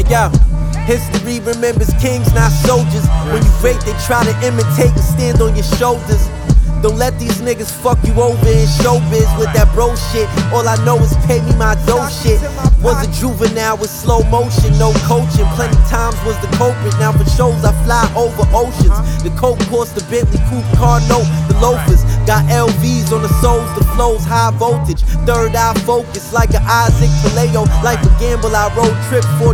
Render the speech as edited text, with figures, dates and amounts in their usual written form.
Yo, history remembers kings, not soldiers. When you break, they try to imitate and stand on your shoulders. Don't let these niggas fuck you over in showbiz with that bro shit. All I know is pay me my dough shit. Was a juvenile with slow motion, no coaching. Plenty times was the culprit. Now for shows I fly over oceans. The coke cost the Bentley coupe car note. The loafers got LVs on the soles. The flows high voltage. Third eye focus like an Isaac Paleo. Like a gamble, I road trip 40